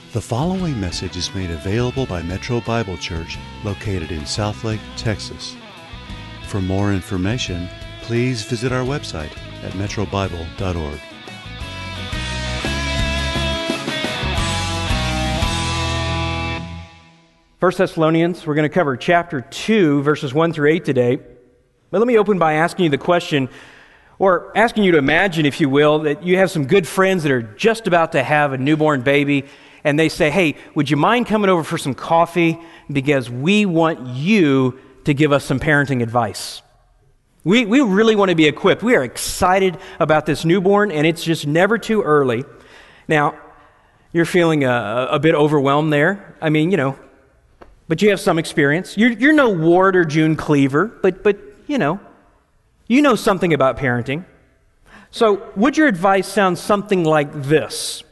The following message is made available by Metro Bible Church, located in Southlake, Texas. For more information, please visit our website at metrobible.org. 1 Thessalonians, we're going to cover chapter 2, verses 1 through 8 today. But let me open by asking you the question, or asking you to imagine, if you will, that you have some good friends that are just about to have a newborn baby, and they say, hey, would you mind coming over for some coffee because we want you to give us some parenting advice. We really want to be equipped. We are excited about this newborn, and it's just never too early. Now, you're feeling a bit overwhelmed there. I mean, but you have some experience. You're no Ward or June Cleaver, but you know something about parenting. So would your advice sound something like this?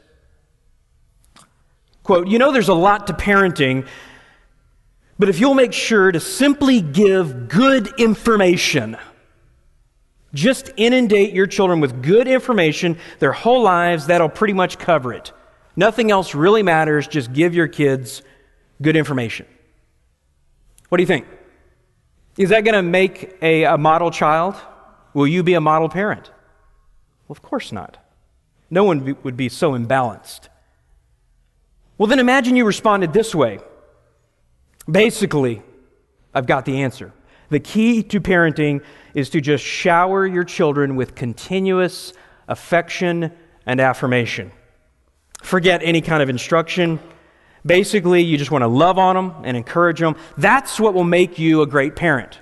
Quote, there's a lot to parenting, but if you'll make sure to simply give good information, just inundate your children with good information their whole lives, that'll pretty much cover it. Nothing else really matters, just give your kids good information. What do you think? Is that going to make a model child? Will you be a model parent? Well, of course not. No one would be so imbalanced. Well, then imagine you responded this way. Basically, I've got the answer. The key to parenting is to just shower your children with continuous affection and affirmation. Forget any kind of instruction. Basically, you just want to love on them and encourage them. That's what will make you a great parent.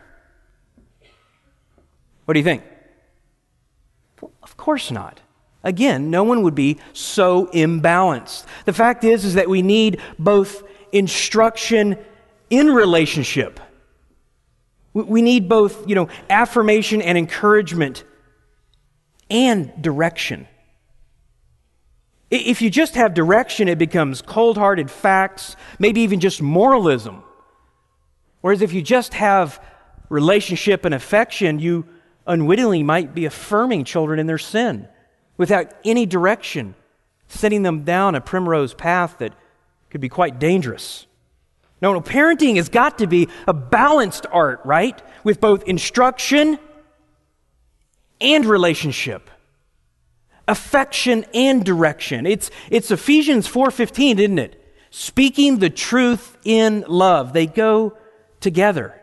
What do you think? Well, of course not. Again, no one would be so imbalanced. The fact is that we need both instruction in relationship. We need both, affirmation and encouragement and direction. If you just have direction, it becomes cold-hearted facts, maybe even just moralism. Whereas if you just have relationship and affection, you unwittingly might be affirming children in their sin without any direction, sending them down a primrose path that could be quite dangerous. No, parenting has got to be a balanced art, right? With both instruction and relationship. Affection and direction. It's Ephesians 4:15, isn't it? Speaking the truth in love. They go together.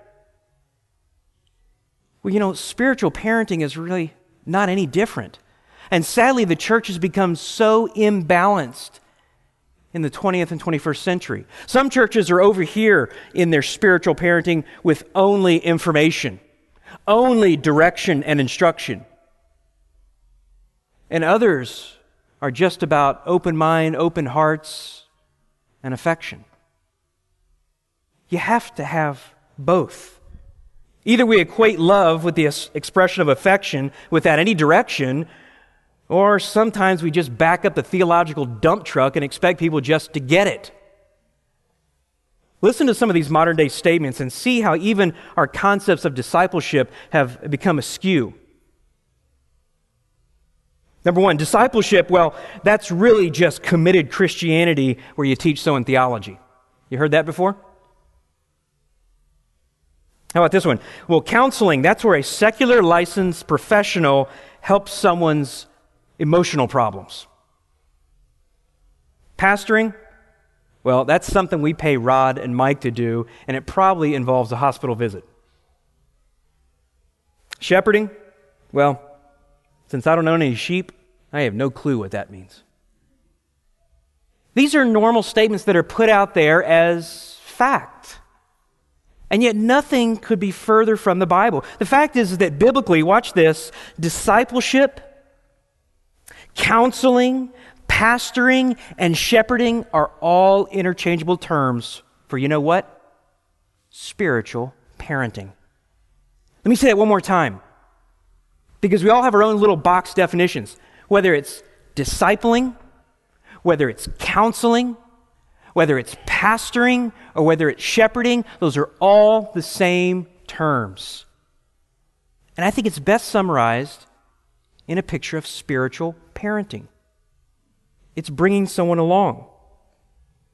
Well, spiritual parenting is really not any different. And sadly, the church has become so imbalanced in the 20th and 21st century. Some churches are over here in their spiritual parenting with only information, only direction and instruction. And others are just about open mind, open hearts, and affection. You have to have both. Either we equate love with the expression of affection without any direction, or sometimes we just back up the theological dump truck and expect people just to get it. Listen to some of these modern day statements and see how even our concepts of discipleship have become askew. Number one, discipleship, well, that's really just committed Christianity where you teach someone theology. You heard that before? How about this one? Well, counseling, that's where a secular licensed professional helps someone's emotional problems. Pastoring, well, that's something we pay Rod and Mike to do, and it probably involves a hospital visit. Shepherding, well, since I don't own any sheep, I have no clue what that means. These are normal statements that are put out there as fact. And yet nothing could be further from the Bible. The fact is that biblically, watch this, discipleship, counseling, pastoring, and shepherding are all interchangeable terms for, you know what? Spiritual parenting. Let me say that one more time, because we all have our own little box definitions. Whether it's discipling, whether it's counseling, whether it's pastoring, or whether it's shepherding, those are all the same terms. And I think it's best summarized in a picture of spiritual parenting. It's bringing someone along.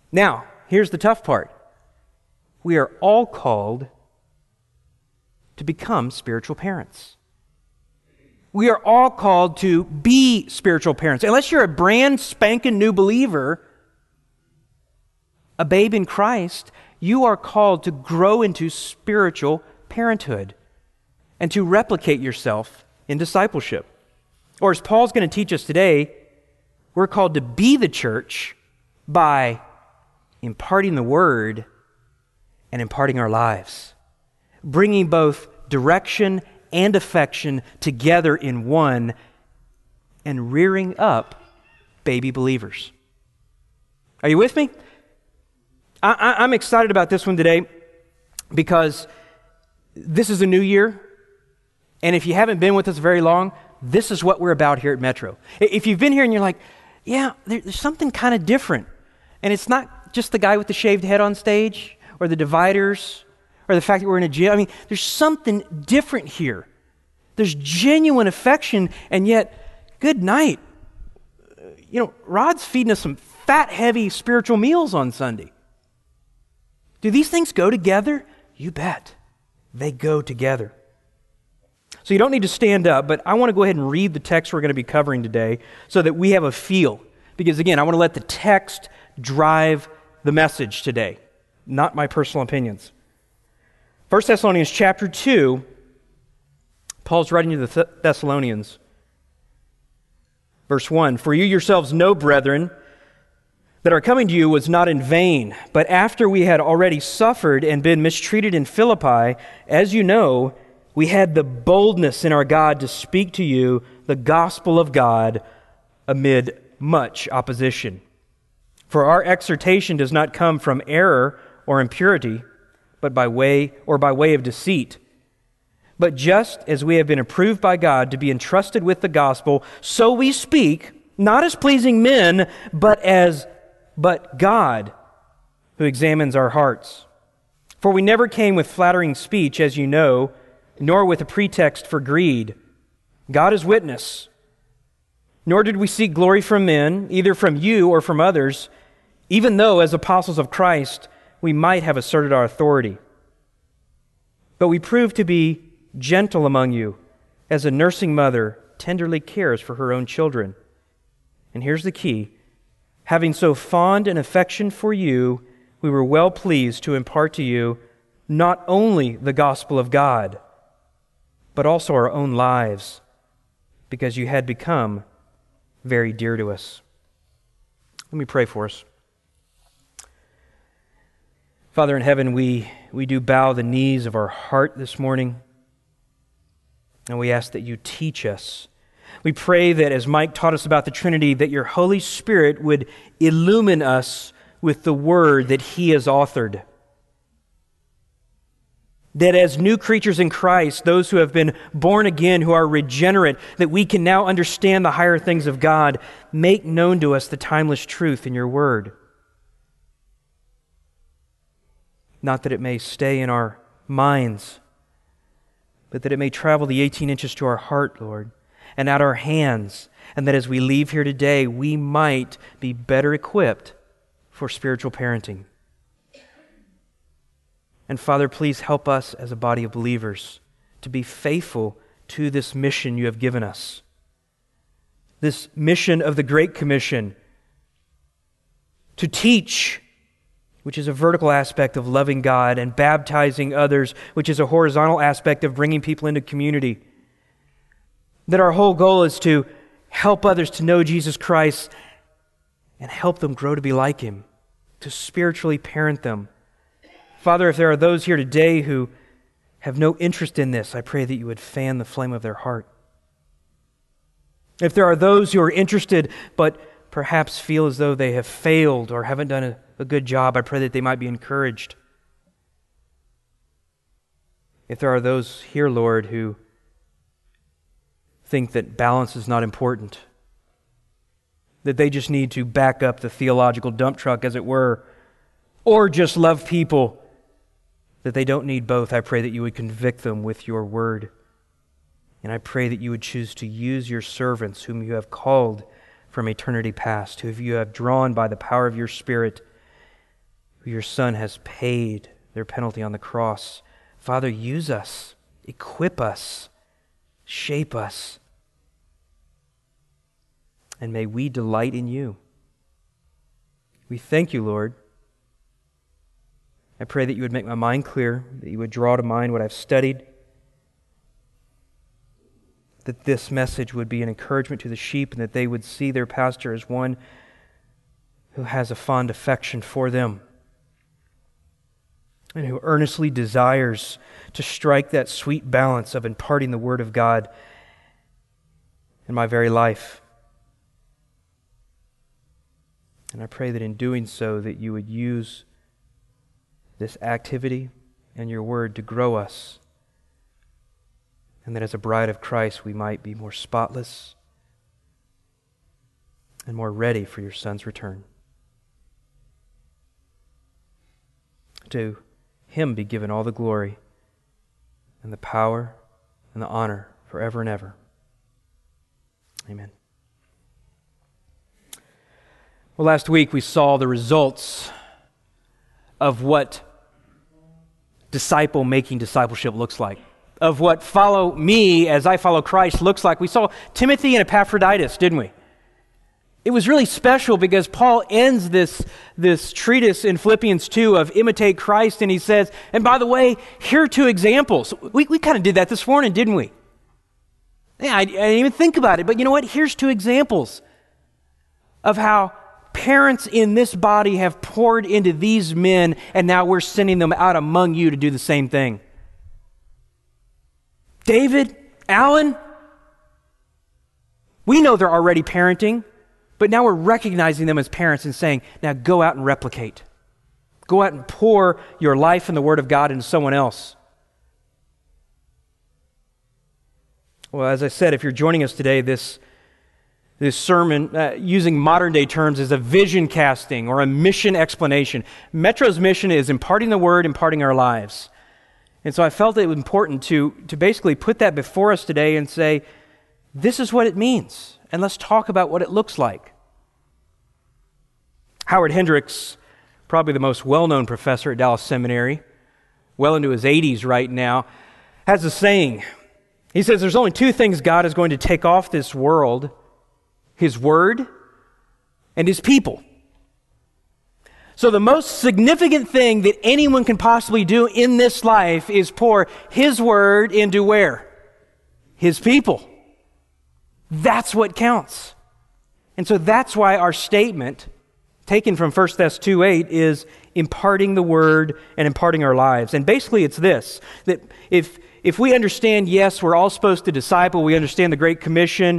Now, here's the tough part. We are all called to become spiritual parents. We are all called to be spiritual parents. Unless you're a brand spanking new believer, a babe in Christ, you are called to grow into spiritual parenthood and to replicate yourself in discipleship. Or as Paul's going to teach us today, we're called to be the church by imparting the word and imparting our lives, bringing both direction and affection together in one, and rearing up baby believers. Are you with me? I'm excited about this one today because this is a new year, and if you haven't been with us very long, this is what we're about here at Metro. If you've been here and you're like, yeah, there's something kind of different, and it's not just the guy with the shaved head on stage or the dividers or the fact that we're in a gym. I mean, there's something different here. There's genuine affection, and yet, good night. Rod's feeding us some fat, heavy spiritual meals on Sunday. Do these things go together? You bet. They go together. So you don't need to stand up, but I want to go ahead and read the text we're going to be covering today so that we have a feel. Because again, I want to let the text drive the message today, not my personal opinions. 1 Thessalonians chapter 2, Paul's writing to the Thessalonians. Verse 1, "For you yourselves know, brethren, that our coming to you was not in vain, but after we had already suffered and been mistreated in Philippi, as you know, we had the boldness in our God to speak to you the gospel of God amid much opposition. For our exhortation does not come from error or impurity, but by way of deceit. But just as we have been approved by God to be entrusted with the gospel, so we speak, not as pleasing men, but God, who examines our hearts. For we never came with flattering speech, as you know, nor with a pretext for greed. God is witness. Nor did we seek glory from men, either from you or from others, even though, as apostles of Christ, we might have asserted our authority. But we proved to be gentle among you, as a nursing mother tenderly cares for her own children. And here's the key. Having so fond an affection for you, we were well pleased to impart to you not only the gospel of God, but also our own lives, because you had become very dear to us." Let me pray for us. Father in heaven, we do bow the knees of our heart this morning, and we ask that you teach us. We pray that as Mike taught us about the Trinity, that your Holy Spirit would illumine us with the word that he has authored. That as new creatures in Christ, those who have been born again, who are regenerate, that we can now understand the higher things of God, make known to us the timeless truth in your word. Not that it may stay in our minds, but that it may travel the 18 inches to our heart, Lord, and at our hands, and that as we leave here today, we might be better equipped for spiritual parenting. And Father, please help us as a body of believers to be faithful to this mission you have given us. This mission of the Great Commission to teach, which is a vertical aspect of loving God, and baptizing others, which is a horizontal aspect of bringing people into community. That our whole goal is to help others to know Jesus Christ and help them grow to be like Him, to spiritually parent them. Father, if there are those here today who have no interest in this, I pray that you would fan the flame of their heart. If there are those who are interested but perhaps feel as though they have failed or haven't done a good job, I pray that they might be encouraged. If there are those here, Lord, who think that balance is not important, that they just need to back up the theological dump truck, as it were, or just love people, that they don't need both, I pray that you would convict them with your word. And I pray that you would choose to use your servants whom you have called from eternity past, who you have drawn by the power of your Spirit, who your Son has paid their penalty on the cross. Father, use us, equip us, shape us, and may we delight in you. We thank you, Lord. I pray that you would make my mind clear, that you would draw to mind what I've studied, that this message would be an encouragement to the sheep and that they would see their pastor as one who has a fond affection for them and who earnestly desires to strike that sweet balance of imparting the Word of God in my very life. And I pray that in doing so, that you would use this activity and your Word to grow us, and that as a bride of Christ we might be more spotless and more ready for your Son's return. To Him be given all the glory and the power and the honor forever and ever. Amen. Well, last week we saw the results of what disciple-making discipleship looks like, of what follow me as I follow Christ looks like. We saw Timothy and Epaphroditus, didn't we? It was really special because Paul ends this treatise in Philippians 2 of imitate Christ, and he says, and by the way, here are two examples. We kind of did that this morning, didn't we? Yeah, I didn't even think about it, but you know what? Here's two examples of how parents in this body have poured into these men, and now we're sending them out among you to do the same thing. David, Alan, we know they're already parenting, but now we're recognizing them as parents and saying, now go out and replicate. Go out and pour your life and the Word of God into someone else. Well, as I said, if you're joining us today, this sermon, using modern day terms, is a vision casting or a mission explanation. Metro's mission is imparting the Word, imparting our lives. And so I felt it was important to basically put that before us today and say, this is what it means, and let's talk about what it looks like. Howard Hendricks, probably the most well-known professor at Dallas Seminary, well into his 80s right now, has a saying. He says there's only two things God is going to take off this world: His Word and His people. So the most significant thing that anyone can possibly do in this life is pour His Word into where? His people. That's what counts. And so that's why our statement, taken from 1 Thess 2:8, is imparting the Word and imparting our lives. And basically it's this, that if we understand, yes, we're all supposed to disciple, we understand the Great Commission,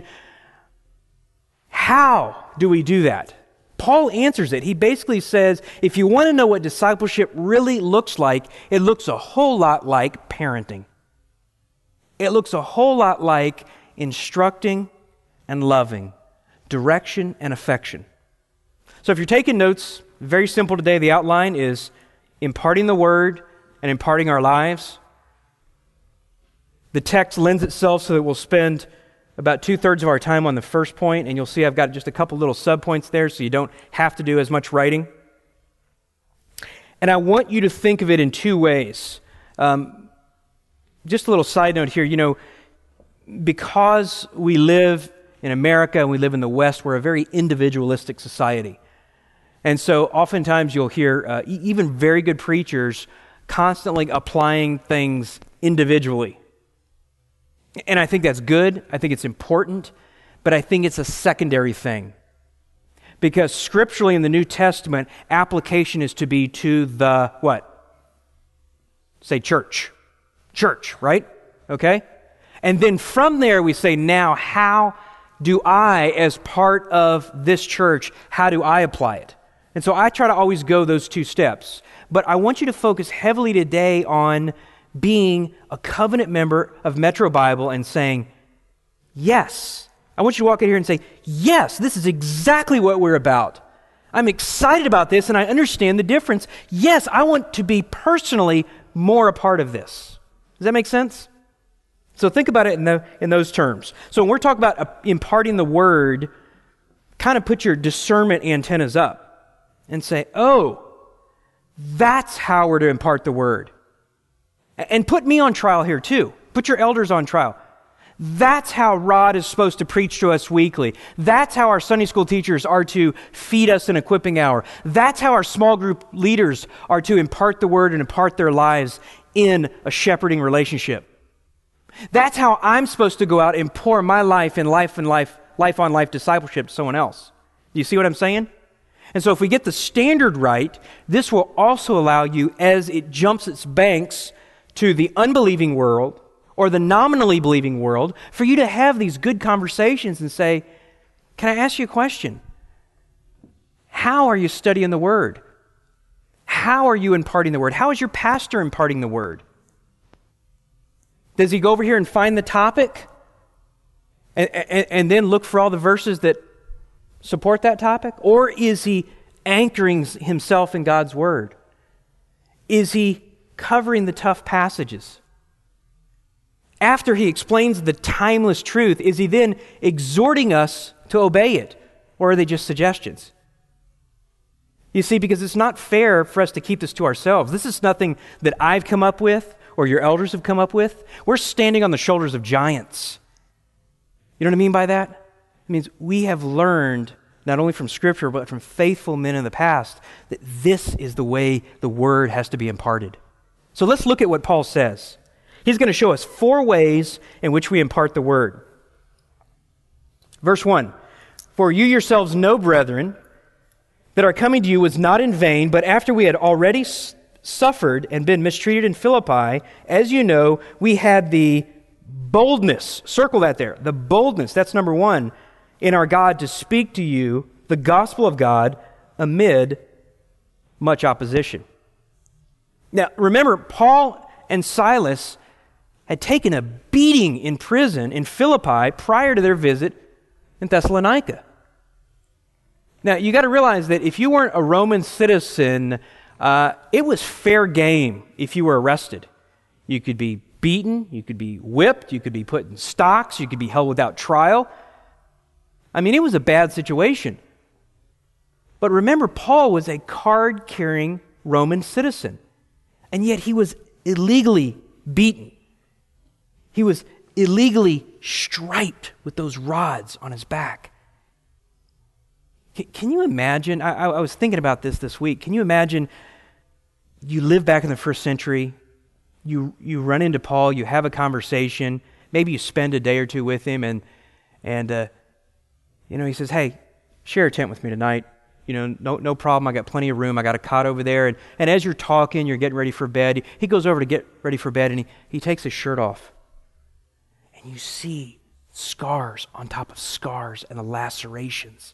how do we do that? Paul answers it. He basically says, if you want to know what discipleship really looks like, it looks a whole lot like parenting. It looks a whole lot like instructing and loving, direction and affection. So if you're taking notes, very simple today. The outline is imparting the Word and imparting our lives. The text lends itself so that we'll spend about 2/3 of our time on the first point, and you'll see I've got just a couple little subpoints there so you don't have to do as much writing. And I want you to think of it in two ways. Just a little side note here, because we live in America and we live in the West, we're a very individualistic society. And so oftentimes you'll hear even very good preachers constantly applying things individually. And I think that's good. I think it's important. But I think it's a secondary thing. Because scripturally in the New Testament, application is to be to the what? Say church. Church, right? Okay? And then from there we say, now how do I, as part of this church, how do I apply it? And so I try to always go those two steps. But I want you to focus heavily today on being a covenant member of Metro Bible and saying, yes. I want you to walk in here and say, yes, this is exactly what we're about. I'm excited about this and I understand the difference. Yes, I want to be personally more a part of this. Does that make sense? So think about it in those terms. So when we're talking about imparting the Word, kind of put your discernment antennas up and say, oh, That's how we're to impart the word. And put me on trial here too. Put your elders on trial. That's how Rod is supposed to preach to us weekly. That's how our Sunday school teachers are to feed us an equipping hour. That's how our small group leaders are to impart the word and impart their lives in a shepherding relationship. That's how I'm supposed to go out and pour my life in life on life discipleship to someone else. Do you see what I'm saying? And so if we get the standard right, this will also allow you, as it jumps its banks to the unbelieving world or the nominally believing world, for you to have these good conversations and say, can I ask you a question? How are you studying the Word? How are you imparting the Word? How is your pastor imparting the Word? Does he go over here and find the topic and then look for all the verses that support that topic? Or is he anchoring himself in God's Word? Is he covering the tough passages? After he explains the timeless truth, is he then exhorting us to obey it? Or are they just suggestions? You see, because it's not fair for us to keep this to ourselves. This is nothing that I've come up with or your elders have come up with. We're standing on the shoulders of giants. You know what I mean by that? It means we have learned, not only from Scripture, but from faithful men in the past, that this is the way the Word has to be imparted. So let's look at what Paul says. He's going to show us 4 ways in which we impart the Word. Verse 1, "For you yourselves know, brethren, that our coming to you was not in vain, but after we had already suffered and been mistreated in Philippi, as you know, we had the boldness," circle that there, the boldness, that's number 1, "in our God to speak to you the gospel of God amid much opposition." Now, remember, Paul and Silas had taken a beating in prison in Philippi prior to their visit in Thessalonica. Now, you got to realize that if you weren't a Roman citizen, it was fair game if you were arrested. You could be beaten, you could be whipped, you could be put in stocks, you could be held without trial. I mean, it was a bad situation. But remember, Paul was a card-carrying Roman citizen, and yet he was illegally beaten. He was illegally striped with those rods on his back. Can you imagine? I was thinking about this week. Can you imagine you live back in the first century, you run into Paul, you have a conversation, maybe you spend a day or two with him, and he says, "Hey, share a tent with me tonight. No problem. I got plenty of room. I got a cot over there." And as you're talking, you're getting ready for bed. He goes over to get ready for bed, and he takes his shirt off. And you see scars on top of scars and the lacerations.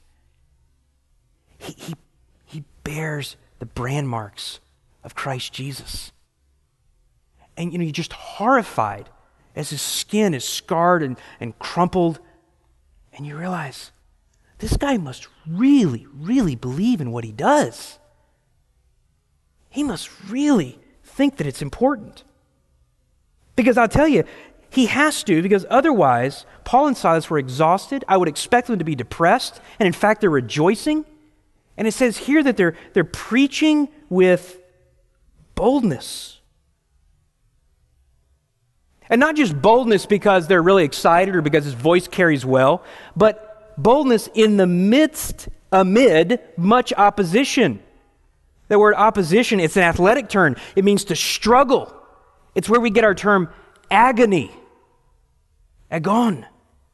He bears the brand marks of Christ Jesus. And you're just horrified as his skin is scarred and crumpled. And you realize, this guy must really, really believe in what he does. He must really think that it's important. Because I'll tell you, he has to, because otherwise, Paul and Silas were exhausted. I would expect them to be depressed. And in fact, they're rejoicing. And it says here that they're preaching with boldness. And not just boldness because they're really excited or because his voice carries well, but boldness in the midst, amid much opposition. The word opposition, it's an athletic term. It means to struggle. It's where we get our term agony. Agon.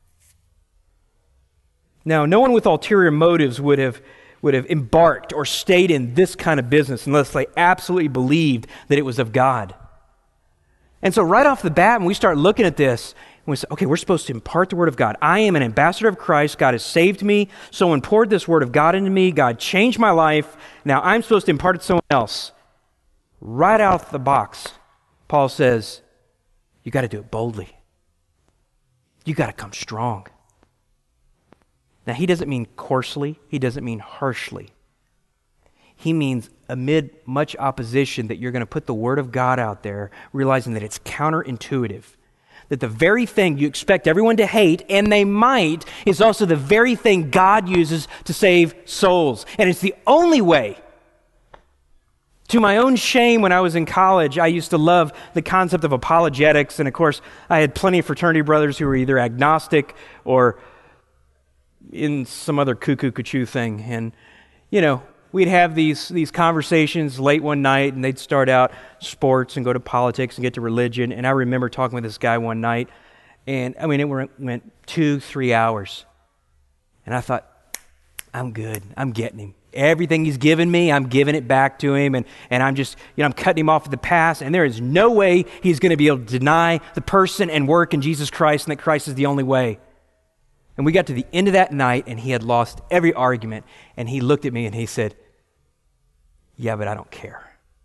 Now, no one with ulterior motives would have embarked or stayed in this kind of business unless they absolutely believed that it was of God. And so right off the bat, when we start looking at this, we say, okay, we're supposed to impart the Word of God. I am an ambassador of Christ. God has saved me. Someone poured this Word of God into me. God changed my life. Now I'm supposed to impart it to someone else. Right out the box, Paul says, you got to do it boldly. You got to come strong. Now, he doesn't mean coarsely. He doesn't mean harshly. He means amid much opposition that you're going to put the Word of God out there, realizing that it's counterintuitive. That the very thing you expect everyone to hate, and they might, is also the very thing God uses to save souls. And it's the only way To my own shame, when I was in college, I used to love the concept of apologetics. And of course, I had plenty of fraternity brothers who were either agnostic or in some other cuckoo-cuckoo thing. And, we'd have these conversations late one night, and they'd start out sports and go to politics and get to religion. And I remember talking with this guy one night, and it went 2-3 hours. And I thought, I'm good. I'm getting him. Everything he's given me, I'm giving it back to him, and I'm just, I'm cutting him off at the pass, and there is no way he's going to be able to deny the person and work in Jesus Christ, and that Christ is the only way. And we got to the end of that night, and he had lost every argument, and he looked at me and he said, yeah, but I don't care.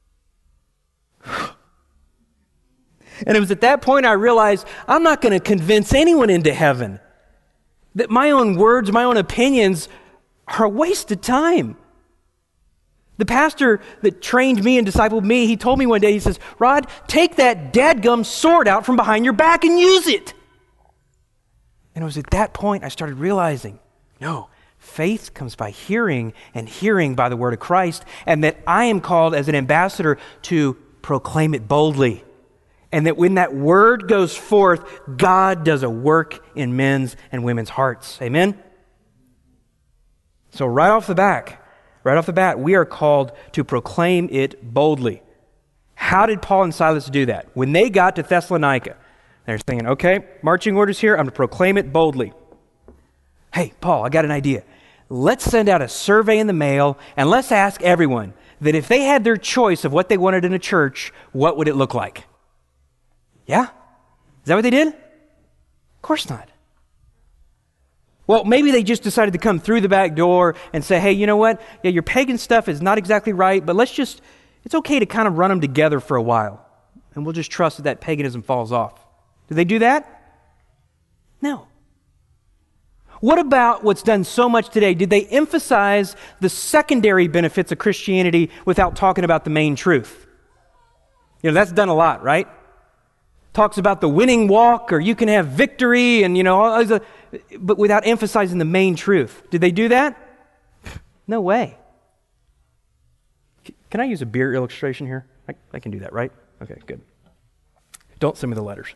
And it was at that point I realized I'm not going to convince anyone into heaven. That my own words, my own opinions are a waste of time. The pastor that trained me and discipled me, he told me one day, he says, Rod, take that dadgum sword out from behind your back and use it. And it was at that point I started realizing, no, faith comes by hearing, and hearing by the word of Christ, and that I am called as an ambassador to proclaim it boldly. And that when that word goes forth, God does a work in men's and women's hearts. Amen? So right off the bat, we are called to proclaim it boldly. How did Paul and Silas do that? When they got to Thessalonica, they're thinking, okay, marching orders here, I'm going to proclaim it boldly. Hey, Paul, I got an idea. Let's send out a survey in the mail, and let's ask everyone that if they had their choice of what they wanted in a church, what would it look like? Yeah? Is that what they did? Of course not. Well, maybe they just decided to come through the back door and say, hey, you know what? Yeah, your pagan stuff is not exactly right, but it's okay to kind of run them together for a while. And we'll just trust that paganism falls off. Did they do that? No. What about what's done so much today? Did they emphasize the secondary benefits of Christianity without talking about the main truth? That's done a lot, right? Talks about the winning walk, or you can have victory, and but without emphasizing the main truth. Did they do that? No way. Can I use a beer illustration here? I can do that, right? Okay, good. Don't send me the letters.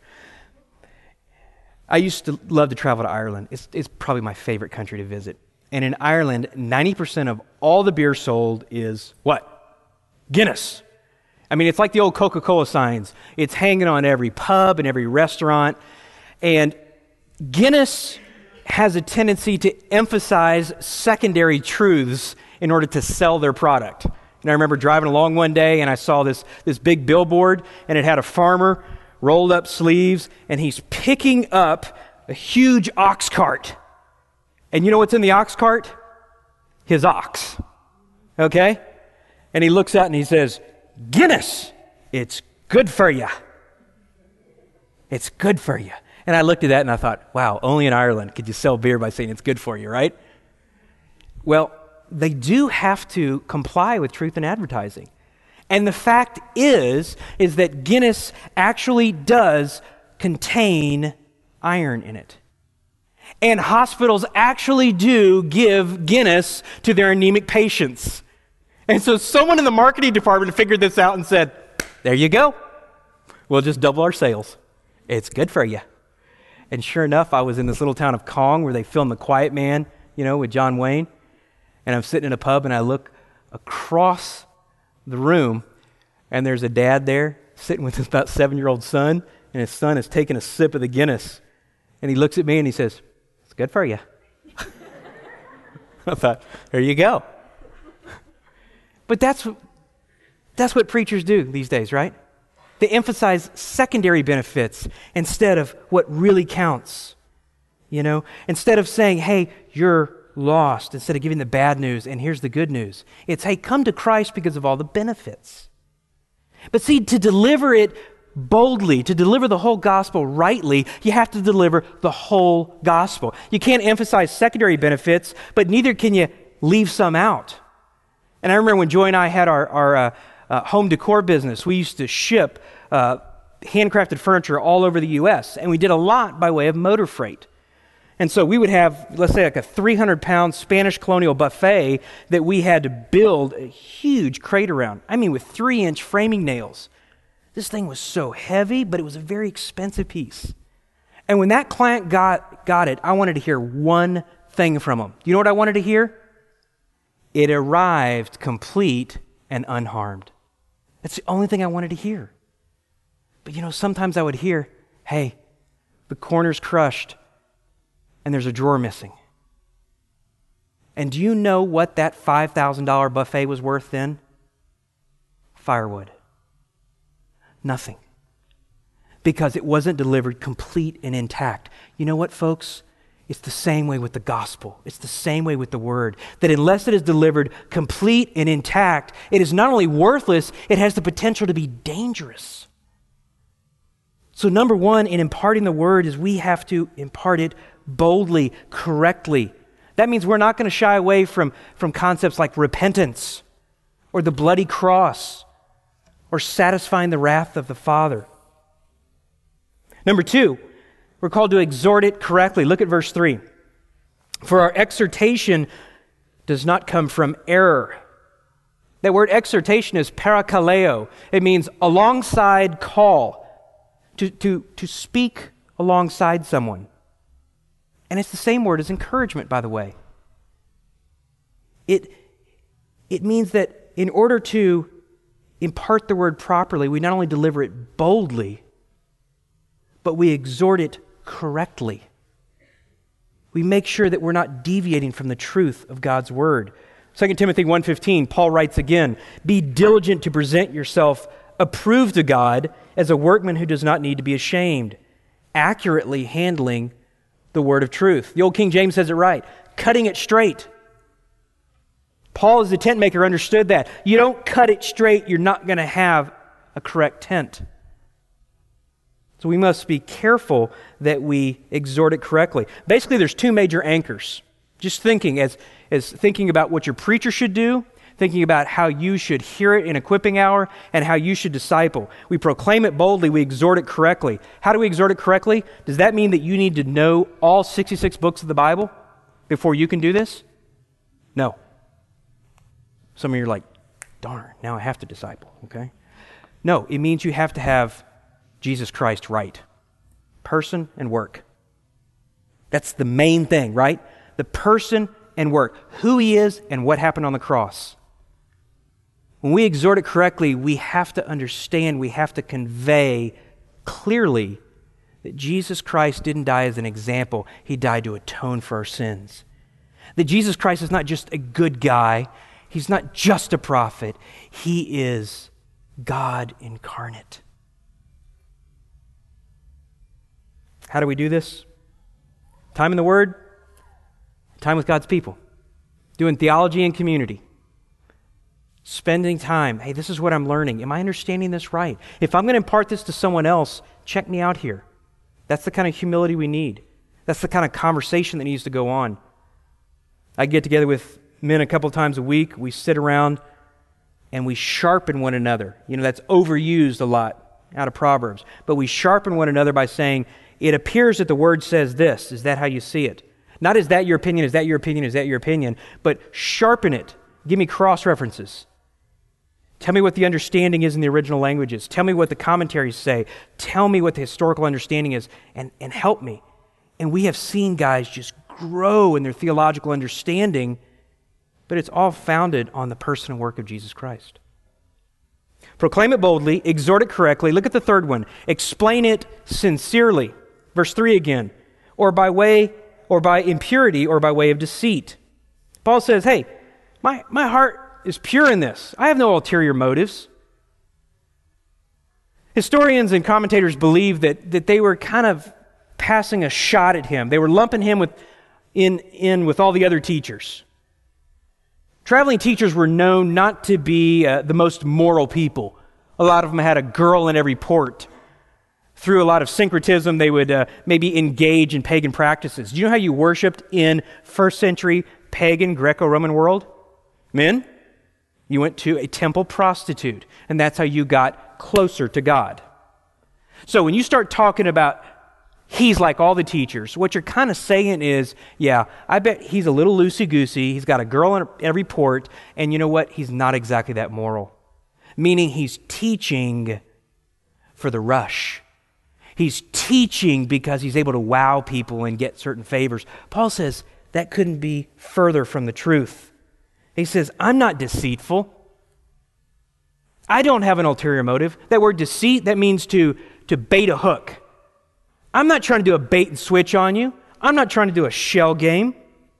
I used to love to travel to Ireland. It's probably my favorite country to visit. And in Ireland, 90% of all the beer sold is what? Guinness. It's like the old Coca-Cola signs. It's hanging on every pub and every restaurant. And Guinness has a tendency to emphasize secondary truths in order to sell their product. And I remember driving along one day, and I saw this big billboard, and it had a farmer, rolled up sleeves, and he's picking up a huge ox cart. And you know what's in the ox cart? His ox. Okay? And he looks out and he says, Guinness, it's good for you. It's good for you. And I looked at that and I thought, wow, only in Ireland could you sell beer by saying it's good for you, right? Well, they do have to comply with truth in advertising. And the fact is that Guinness actually does contain iron in it. And hospitals actually do give Guinness to their anemic patients. And so someone in the marketing department figured this out and said, there you go. We'll just double our sales. It's good for you. And sure enough, I was in this little town of Kong where they filmed The Quiet Man, with John Wayne. And I'm sitting in a pub and I look across the room and there's a dad there sitting with his about 7-year-old son, and his son is taking a sip of the Guinness. And he looks at me and he says, it's good for you. I thought, there you go. But that's what preachers do these days, right? They emphasize secondary benefits instead of what really counts. Instead of saying, hey, you're lost, instead of giving the bad news, and here's the good news. It's, hey, come to Christ because of all the benefits. But see, to deliver it boldly, to deliver the whole gospel rightly, you have to deliver the whole gospel. You can't emphasize secondary benefits, but neither can you leave some out. And I remember when Joy and I had our home decor business, we used to ship handcrafted furniture all over the U.S., and we did a lot by way of motor freight. And so we would have, let's say, like a 300-pound Spanish colonial buffet that we had to build a huge crate around. I mean, with 3-inch framing nails. This thing was so heavy, but it was a very expensive piece. And when that client got it, I wanted to hear one thing from them. You know what I wanted to hear? It arrived complete and unharmed. That's the only thing I wanted to hear. But sometimes I would hear, hey, the corner's crushed and there's a drawer missing. And do you know what that $5,000 buffet was worth then? Firewood. Nothing. Because it wasn't delivered complete and intact. You know what, folks? It's the same way with the gospel. It's the same way with the word. That unless it is delivered complete and intact, it is not only worthless, it has the potential to be dangerous. So number one in imparting the word is we have to impart it boldly, correctly. That means we're not going to shy away from concepts like repentance or the bloody cross or satisfying the wrath of the Father. Number two, we're called to exhort it correctly. Look at verse 3. For our exhortation does not come from error. That word exhortation is parakaleo. It means alongside call, to speak alongside someone. And it's the same word as encouragement, by the way. It means that in order to impart the word properly, we not only deliver it boldly, but we exhort it correctly. We make sure that we're not deviating from the truth of God's word. 2 Timothy 1:15, Paul writes again, "Be diligent to present yourself approved to God as a workman who does not need to be ashamed, accurately handling the word of truth." The old King James says it right, cutting it straight. Paul, as the tent maker, understood that. You don't cut it straight, you're not going to have a correct tent. So we must be careful that we exhort it correctly. Basically, there's two major anchors. Just thinking, as thinking about what your preacher should do, thinking about how you should hear it in equipping hour, and how you should disciple. We proclaim it boldly, we exhort it correctly. How do we exhort it correctly? Does that mean that you need to know all 66 books of the Bible before you can do this? No. Some of you are like, darn, now I have to disciple, okay? No, it means you have to have Jesus Christ right. Person and work. That's the main thing, right? The person and work. Who he is and what happened on the cross. When we exhort it correctly, we have to understand, we have to convey clearly that Jesus Christ didn't die as an example. He died to atone for our sins. That Jesus Christ is not just a good guy. He's not just a prophet. He is God incarnate. How do we do this? Time in the Word, time with God's people, doing theology and community, spending time. Hey, this is what I'm learning. Am I understanding this right? If I'm going to impart this to someone else, check me out here. That's the kind of humility we need. That's the kind of conversation that needs to go on. I get together with men a couple times a week. We sit around and we sharpen one another. That's overused a lot out of Proverbs. But we sharpen one another by saying, it appears that the Word says this. Is that how you see it? Not is that your opinion, is that your opinion, is that your opinion, but sharpen it. Give me cross-references. Tell me what the understanding is in the original languages. Tell me what the commentaries say. Tell me what the historical understanding is, and help me. And we have seen guys just grow in their theological understanding, but it's all founded on the person and work of Jesus Christ. Proclaim it boldly, exhort it correctly. Look at the third one. Explain it sincerely. Verse 3 again. Or by impurity, or by way of deceit. Paul says, hey, my heart is pure in this. I have no ulterior motives. Historians and commentators believe that they were kind of passing a shot at him. They were lumping him in with all the other teachers. Traveling teachers were known not to be the most moral people. A lot of them had a girl in every port. Through a lot of syncretism, they would maybe engage in pagan practices. Do you know how you worshipped in first century pagan Greco-Roman world? Men, you went to a temple prostitute, and that's how you got closer to God. So when you start talking about he's like all the teachers. What you're kind of saying is, yeah, I bet he's a little loosey-goosey. He's got a girl in every port, and you know what? He's not exactly that moral. Meaning he's teaching for the rush. He's teaching because he's able to wow people and get certain favors. Paul says that couldn't be further from the truth. He says, I'm not deceitful. I don't have an ulterior motive. That word deceit, that means to bait a hook. I'm not trying to do a bait and switch on you. I'm not trying to do a shell game.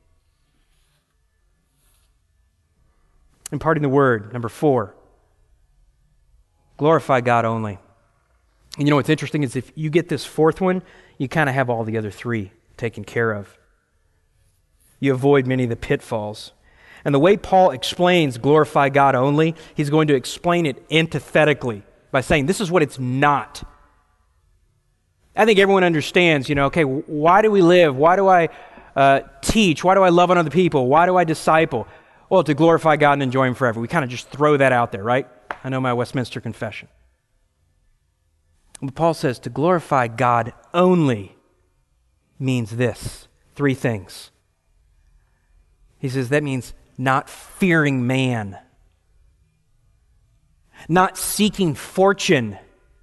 Imparting the word, number 4. Glorify God only. And you know what's interesting is if you get this 4th one, you kind of have all the other 3 taken care of. You avoid many of the pitfalls. And the way Paul explains glorify God only, he's going to explain it antithetically by saying this is what it's not. I think everyone understands, okay, why do we live? Why do I teach? Why do I love on other people? Why do I disciple? Well, to glorify God and enjoy Him forever. We kind of just throw that out there, right? I know my Westminster Confession. But Paul says to glorify God only means this, 3 things. He says that means not fearing man, not seeking fortune,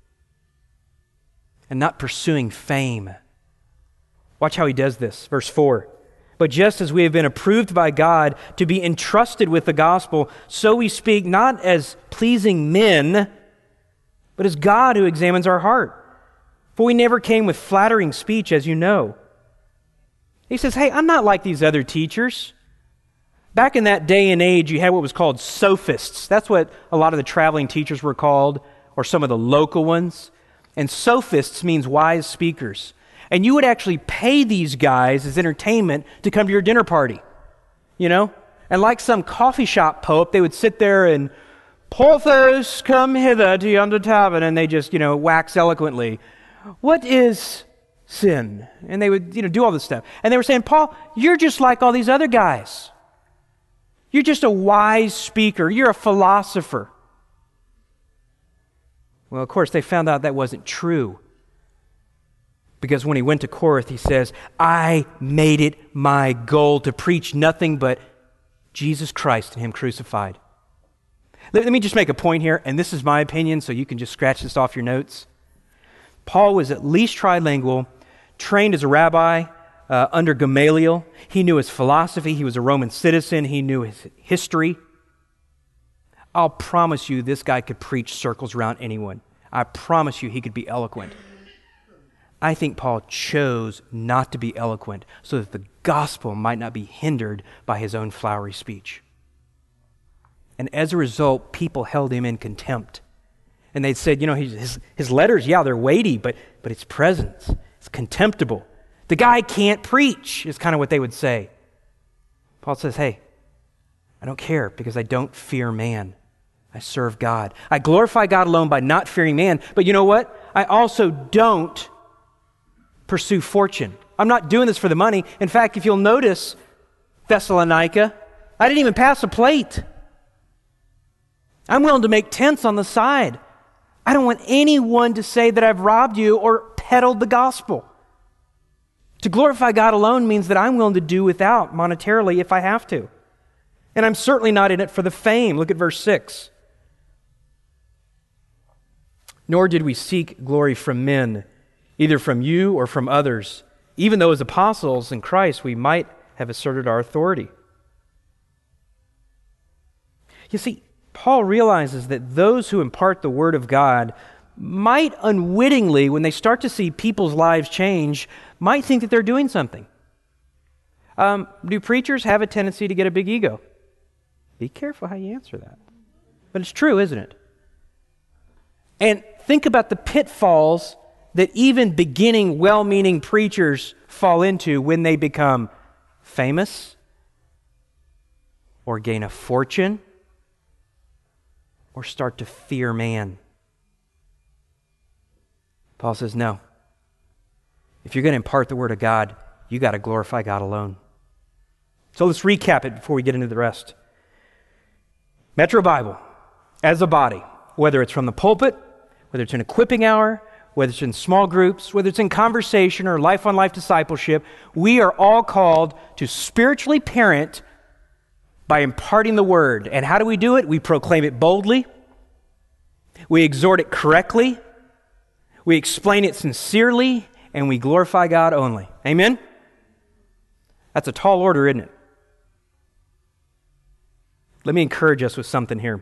and not pursuing fame. Watch how he does this. Verse 4. But just as we have been approved by God to be entrusted with the gospel, so we speak not as pleasing men, but as God who examines our heart. For we never came with flattering speech, as you know. He says, hey, I'm not like these other teachers. Back in that day and age, you had what was called sophists. That's what a lot of the traveling teachers were called, or some of the local ones. And sophists means wise speakers. And you would actually pay these guys as entertainment to come to your dinner party, And like some coffee shop pope, they would sit there and, Porthos, come hither to yonder tavern, and they just, wax eloquently. What is sin? And they would, do all this stuff. And they were saying, Paul, you're just like all these other guys. You're just a wise speaker. You're a philosopher. Well, of course, they found out that wasn't true. Because when he went to Corinth, he says, I made it my goal to preach nothing but Jesus Christ and Him crucified. Let me just make a point here, and this is my opinion, so you can just scratch this off your notes. Paul was at least trilingual, trained as a rabbi under Gamaliel. He knew his philosophy. He was a Roman citizen. He knew his history. I'll promise you this guy could preach circles around anyone. I promise you he could be eloquent. I think Paul chose not to be eloquent so that the gospel might not be hindered by his own flowery speech. And as a result, people held him in contempt. And they said, his letters, yeah, they're weighty, but his presence, it's contemptible. The guy can't preach, is kind of what they would say. Paul says, hey, I don't care because I don't fear man. I serve God. I glorify God alone by not fearing man. But you know what? I also don't pursue fortune. I'm not doing this for the money. In fact, if you'll notice, Thessalonica, I didn't even pass a plate. I'm willing to make tents on the side. I don't want anyone to say that I've robbed you or peddled the gospel. To glorify God alone means that I'm willing to do without monetarily if I have to. And I'm certainly not in it for the fame. Look at verse 6. Nor did we seek glory from men, either from you or from others, even though as apostles in Christ we might have asserted our authority. You see, Paul realizes that those who impart the Word of God might unwittingly, when they start to see people's lives change, might think that they're doing something. Do preachers have a tendency to get a big ego? Be careful how you answer that. But it's true, isn't it? And think about the pitfalls that even beginning, well-meaning preachers fall into when they become famous or gain a fortune or start to fear man. Paul says, no. If you're going to impart the Word of God, you got to glorify God alone. So let's recap it before we get into the rest. Metro Bible, as a body, whether it's from the pulpit, whether it's an equipping hour, whether it's in small groups, whether it's in conversation or life-on-life discipleship, we are all called to spiritually parent by imparting the Word. And how do we do it? We proclaim it boldly. We exhort it correctly. We explain it sincerely. And we glorify God only. Amen? That's a tall order, isn't it? Let me encourage us with something here.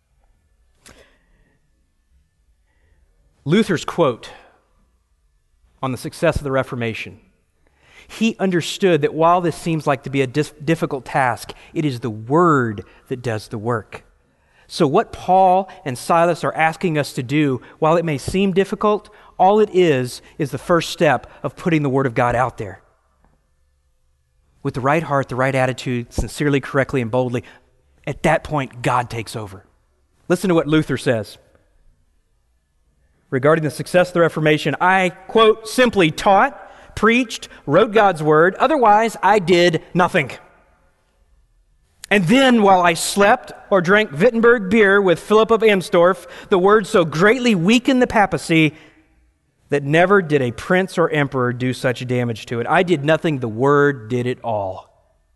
Luther's quote on the success of the Reformation. He understood that while this seems like to be a difficult task, it is the Word that does the work. So what Paul and Silas are asking us to do, while it may seem difficult, all it is the first step of putting the Word of God out there. With the right heart, the right attitude, sincerely, correctly, and boldly, at that point, God takes over. Listen to what Luther says. Regarding the success of the Reformation, I, quote, simply taught, preached, wrote God's Word. Otherwise, I did nothing. And then while I slept or drank Wittenberg beer with Philip of Amsdorf, the Word so greatly weakened the papacy that never did a prince or emperor do such damage to it. I did nothing, the Word did it all.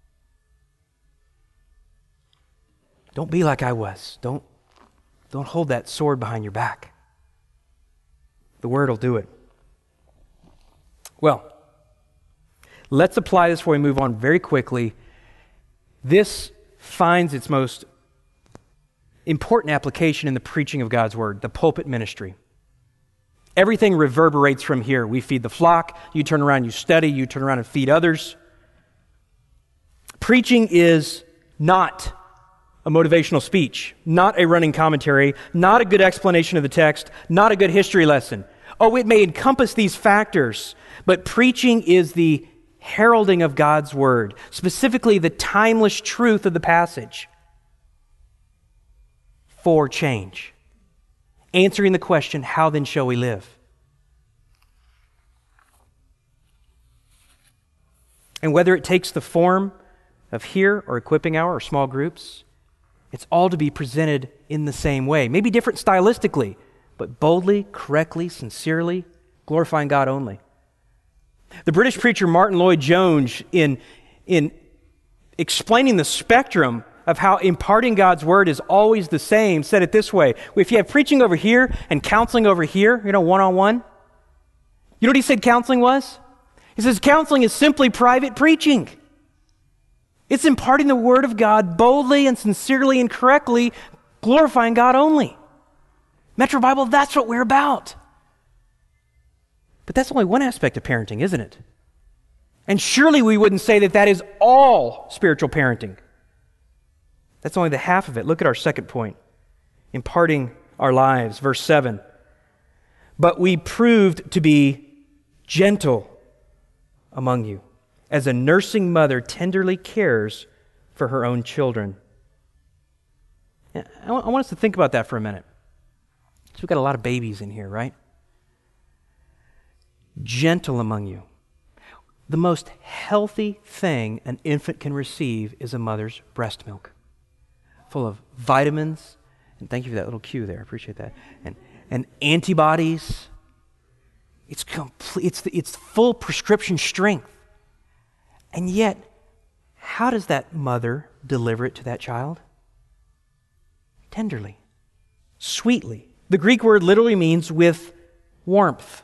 Don't be like I was. Don't hold that sword behind your back. The Word will do it. Well, let's apply this before we move on very quickly. This finds its most important application in the preaching of God's Word, the pulpit ministry. Everything reverberates from here. We feed the flock, you turn around, you study, you turn around and feed others. Preaching is not a motivational speech, not a running commentary, not a good explanation of the text, not a good history lesson. Oh, it may encompass these factors, but preaching is the heralding of God's Word, specifically the timeless truth of the passage for change. Answering the question, how then shall we live? And whether it takes the form of here or equipping hour or small groups, it's all to be presented in the same way. Maybe different stylistically, but boldly, correctly, sincerely, glorifying God only. The British preacher Martin Lloyd-Jones, in explaining the spectrum of how imparting God's Word is always the same, said it this way. If you have preaching over here and counseling over here, one-on-one, you know what he said counseling was? He says counseling is simply private preaching. It's imparting the Word of God boldly and sincerely and correctly, glorifying God only. Metro Bible, that's what we're about. But that's only one aspect of parenting, isn't it? And surely we wouldn't say that that is all spiritual parenting. That's only the half of it. Look at our second point. Imparting our lives. Verse 7. But we proved to be gentle among you, as a nursing mother tenderly cares for her own children. I want us to think about that for a minute. So we've got a lot of babies in here, right? Gentle among you. The most healthy thing an infant can receive is a mother's breast milk, full of vitamins, and thank you for that little cue there, I appreciate that, and antibodies. It's complete. It's full prescription strength. And yet, how does that mother deliver it to that child? Tenderly, sweetly. The Greek word literally means with warmth.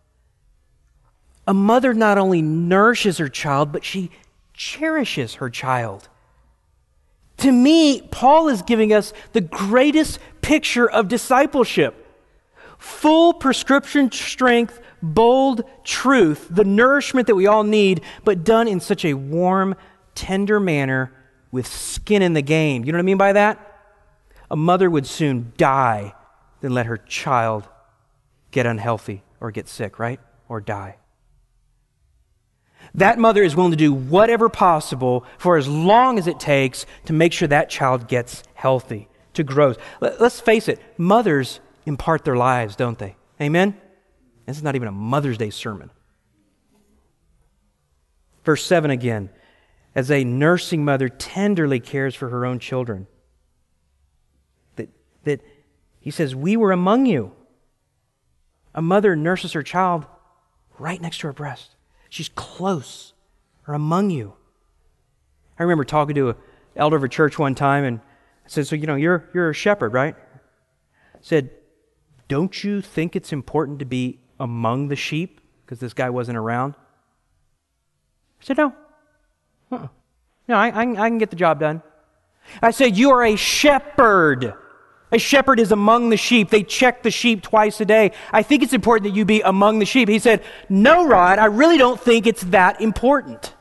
A mother not only nourishes her child, but she cherishes her child. To me, Paul is giving us the greatest picture of discipleship. Full prescription strength, bold truth, the nourishment that we all need, but done in such a warm, tender manner with skin in the game. You know what I mean by that? A mother would soon die than let her child get unhealthy or get sick, right? Or die. That mother is willing to do whatever possible for as long as it takes to make sure that child gets healthy, to grow. Let's face it, mothers impart their lives, don't they? Amen? This is not even a Mother's Day sermon. Verse 7 again. As a nursing mother tenderly cares for her own children. That he says, we were among you. A mother nurses her child right next to her breast. She's close or among you. I remember talking to an elder of a church one time, and I said, so, you're a shepherd, right? I said, don't you think it's important to be among the sheep? Because this guy wasn't around. I said, no. No, I can get the job done. I said, you are a shepherd. A shepherd is among the sheep. They check the sheep twice a day. I think it's important that you be among the sheep. He said, no, Rod, I really don't think it's that important.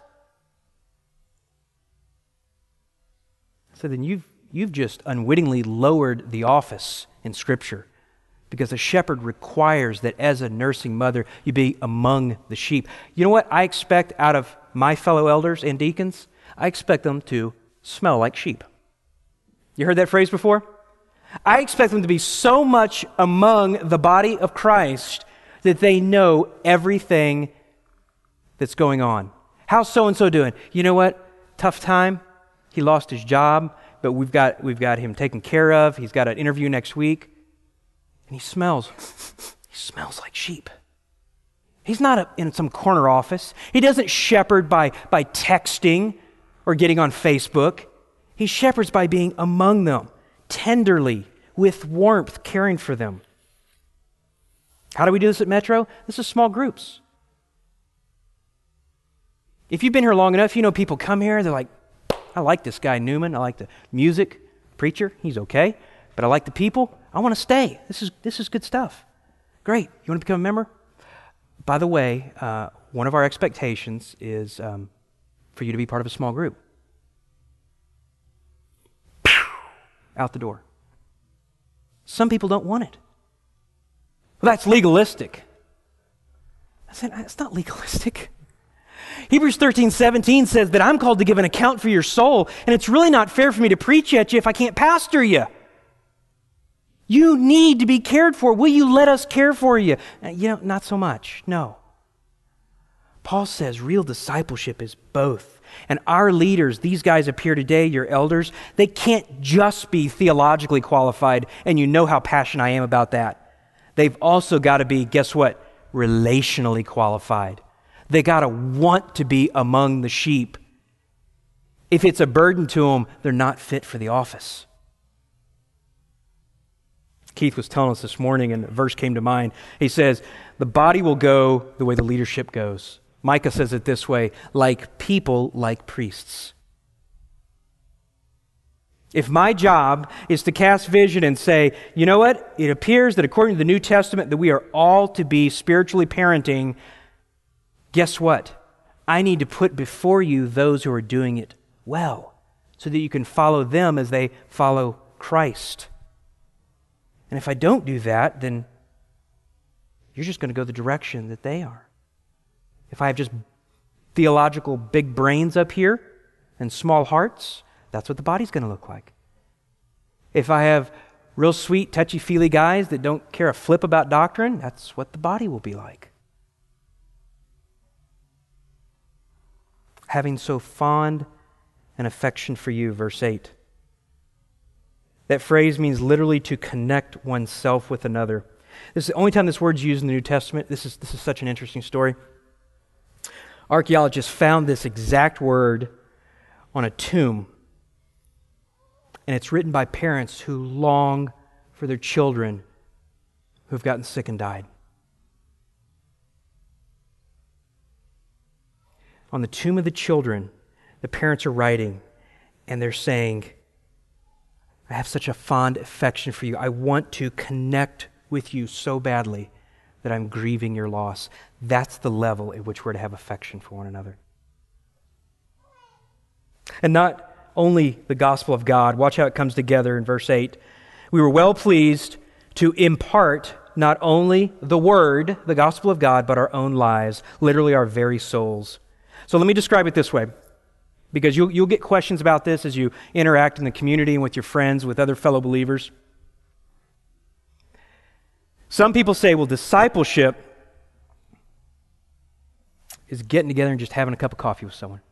So then you've just unwittingly lowered the office in Scripture, because a shepherd requires that as a nursing mother, you be among the sheep. You know what I expect out of my fellow elders and deacons? I expect them to smell like sheep. You heard that phrase before? I expect them to be so much among the body of Christ that they know everything that's going on. How's so-and-so doing? You know what? Tough time. He lost his job, but we've got him taken care of. He's got an interview next week. And he smells like sheep. He's not in some corner office. He doesn't shepherd by texting or getting on Facebook. He shepherds by being among them, tenderly, with warmth, caring for them. How do we do this at Metro? This is small groups. If you've been here long enough, you know people come here, they're like, I like this guy Newman, I like the music, preacher, he's okay, but I like the people, I want to stay. This is good stuff. Great, you want to become a member? By the way, one of our expectations is for you to be part of a small group. Out the door. Some people don't want it. Well, that's legalistic. I said, it's not legalistic. Hebrews 13:17 says that I'm called to give an account for your soul, and it's really not fair for me to preach at you if I can't pastor you. You need to be cared for. Will you let us care for you? Not so much. No. Paul says real discipleship is both. And our leaders, these guys up here today, your elders, they can't just be theologically qualified, and you know how passionate I am about that. They've also got to be, guess what? Relationally qualified. They got to want to be among the sheep. If it's a burden to them, they're not fit for the office. Keith was telling us this morning, and a verse came to mind. He says, the body will go the way the leadership goes. Micah says it this way, like people, like priests. If my job is to cast vision and say, you know what? It appears that according to the New Testament that we are all to be spiritually parenting, guess what? I need to put before you those who are doing it well, so that you can follow them as they follow Christ. And if I don't do that, then you're just going to go the direction that they are. If I have just theological big brains up here and small hearts, that's what the body's going to look like. If I have real sweet, touchy-feely guys that don't care a flip about doctrine, that's what the body will be like. Having so fond an affection for you, verse 8. That phrase means literally to connect oneself with another. This is the only time this word's used in the New Testament. This is such an interesting story. Archaeologists found this exact word on a tomb, and it's written by parents who long for their children who've gotten sick and died. On the tomb of the children, the parents are writing, and they're saying, I have such a fond affection for you. I want to connect with you so badly that I'm grieving your loss. That's the level at which we're to have affection for one another. And not only the gospel of God, watch how it comes together in verse 8. We were well pleased to impart not only the word, the gospel of God, but our own lives, literally our very souls. So let me describe it this way, because you'll get questions about this as you interact in the community and with your friends, with other fellow believers. Some people say, well, discipleship is getting together and just having a cup of coffee with someone.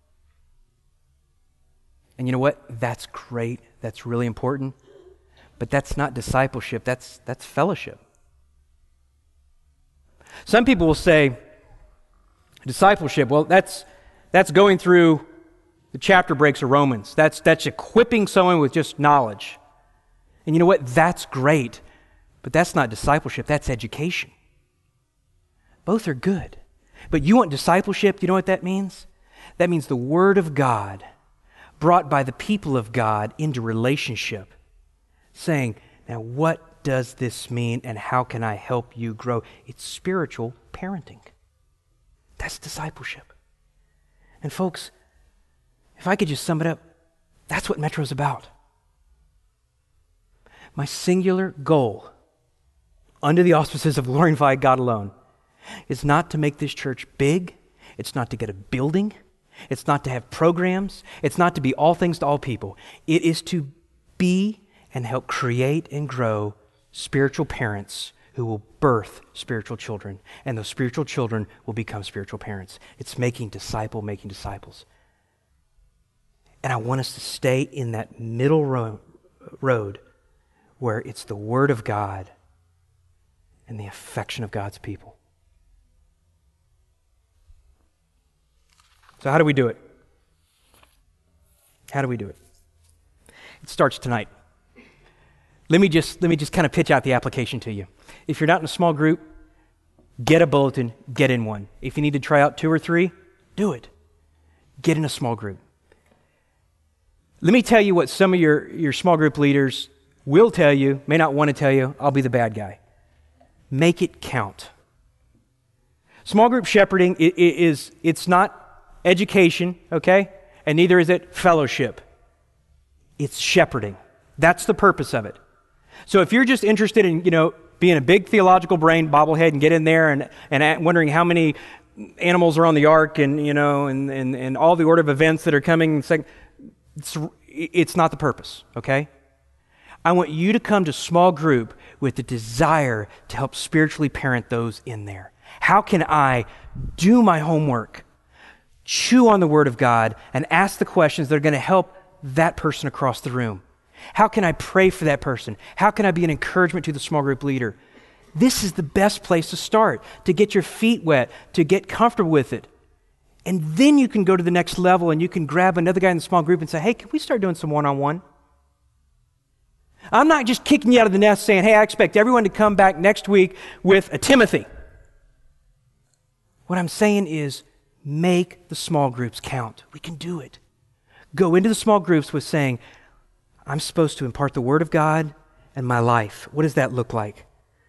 And you know what? That's great. That's really important. But that's not discipleship. That's fellowship. Some people will say, discipleship, well, that's going through the chapter breaks of Romans. That's equipping someone with just knowledge. And you know what? That's great, but that's not discipleship. That's education. Both are good. But you want discipleship, do you know what that means? That means the Word of God brought by the people of God into relationship, saying, now what does this mean and how can I help you grow? It's spiritual parenting. That's discipleship. And folks, if I could just sum it up, that's what Metro's about. My singular goal, under the auspices of glorifying God alone, is not to make this church big. It's not to get a building. It's not to have programs. It's not to be all things to all people. It is to be and help create and grow spiritual parents who will birth spiritual children, and those spiritual children will become spiritual parents. It's making disciples. And I want us to stay in that middle road where it's the Word of God and the affection of God's people. So how do we do it? How do we do it? It starts tonight. Let me just kind of pitch out the application to you. If you're not in a small group, get a bulletin, get in one. If you need to try out 2 or 3, do it. Get in a small group. Let me tell you what some of your small group leaders will tell you, may not want to tell you. I'll be the bad guy. Make it count. Small group shepherding it's not education, okay? And neither is it fellowship. It's shepherding. That's the purpose of it. So if you're just interested in, being a big theological brain bobblehead and get in there and wondering how many animals are on the ark and, and all the order of events that are coming, it's not the purpose, okay? I want you to come to small group with the desire to help spiritually parent those in there. How can I do my homework, chew on the Word of God, and ask the questions that are going to help that person across the room? How can I pray for that person? How can I be an encouragement to the small group leader? This is the best place to start, to get your feet wet, to get comfortable with it. And then you can go to the next level and you can grab another guy in the small group and say, hey, can we start doing some one-on-one? I'm not just kicking you out of the nest saying, hey, I expect everyone to come back next week with a Timothy. What I'm saying is make the small groups count. We can do it. Go into the small groups with saying, I'm supposed to impart the Word of God and my life. What does that look like?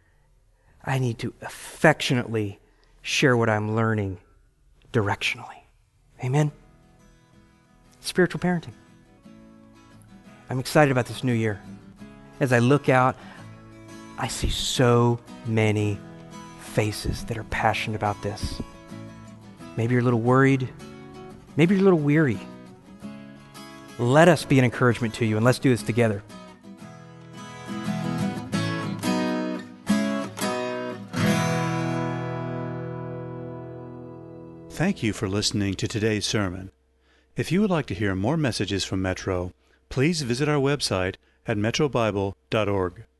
I need to affectionately share what I'm learning directionally. Amen? Spiritual parenting. I'm excited about this new year. As I look out, I see so many faces that are passionate about this. Maybe you're a little worried. Maybe you're a little weary. Let us be an encouragement to you, and let's do this together. Thank you for listening to today's sermon. If you would like to hear more messages from Metro, please visit our website at metrobible.org.